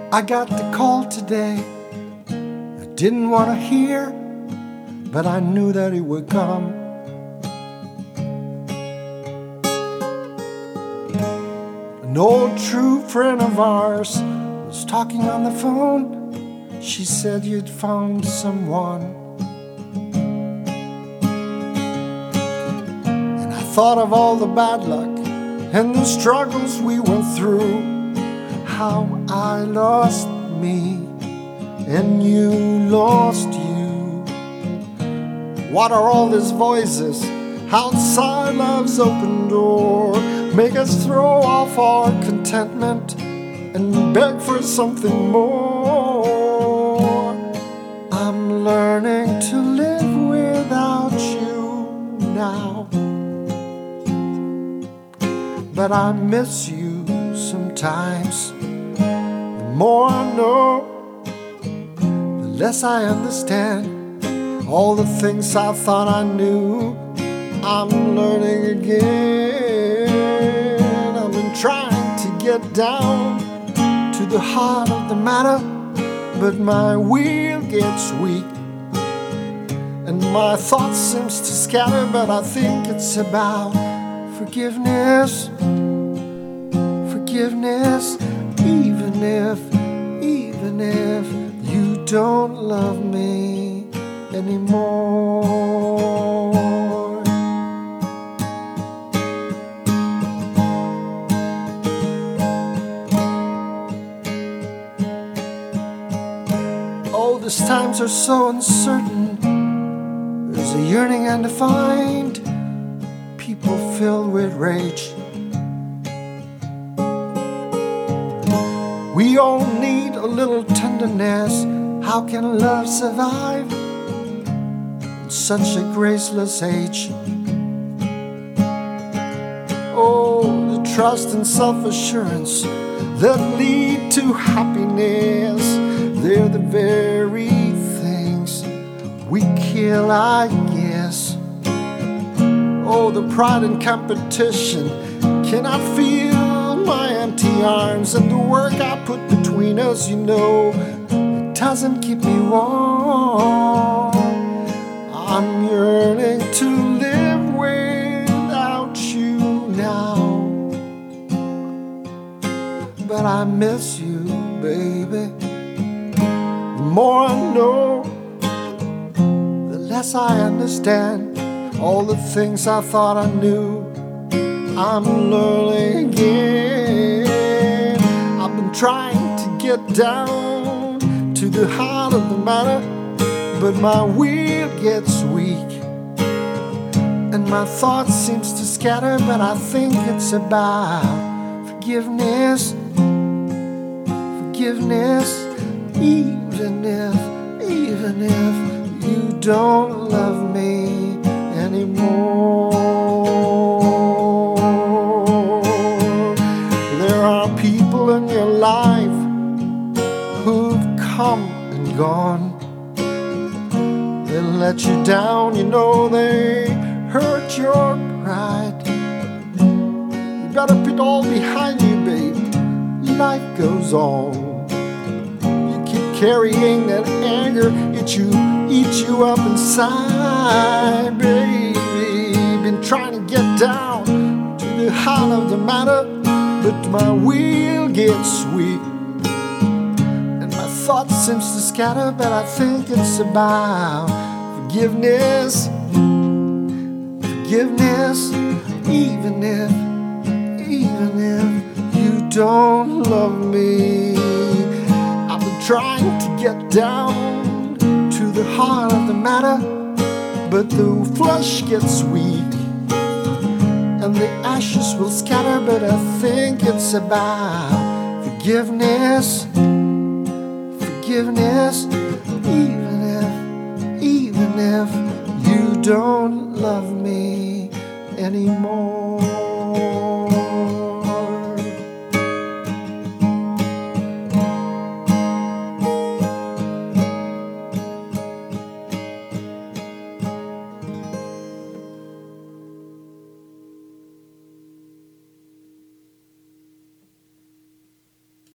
I got the call today. I didn't want to hear, but I knew that it would come. An old true friend of ours was talking on the phone. She said you'd found someone. And I thought of all the bad luck and the struggles we went through, how I lost me and you lost you. What are all these voices outside love's open door? Make us throw off our contentment and beg for something more. I'm learning to live without you now, but I miss you sometimes. The more I know, the less I understand. All the things I thought I knew, I'm learning again. I've been trying to get down to the heart of the matter, but my will gets weak and my thoughts seems to scatter. But I think it's about forgiveness, forgiveness. Even if you don't love me anymore. Oh, these times are so uncertain. There's a yearning undefined, people filled with rage. We all need a little tenderness. How can love survive in such a graceless age? Oh, the trust and self-assurance that lead to happiness, they're the very things we kill, I guess. Oh, the pride and competition cannot feel my empty arms, and the work I put between us, you know, it doesn't keep me warm. I'm yearning to live without you now, but I miss you, baby. The more I know, the less I understand. All the things I thought I knew, I'm learning again. I've been trying to get down to the heart of the matter, but my will gets weak and my thoughts seems to scatter. But I think it's about forgiveness, forgiveness. Even if you don't love me anymore. People in your life who've come and gone, they let you down, you know, they hurt your pride. You better put it all behind you, babe. Life goes on. You keep carrying that anger, it eats you up inside, baby. Been trying to get down to the heart of the matter, but my will gets weak and my thoughts seems to scatter. But I think it's about forgiveness, forgiveness. Even if you don't love me, I've been trying to get down to the heart of the matter, but the flesh gets weak and the ashes will scatter. But I think it's about forgiveness, forgiveness. Even if you don't love me anymore.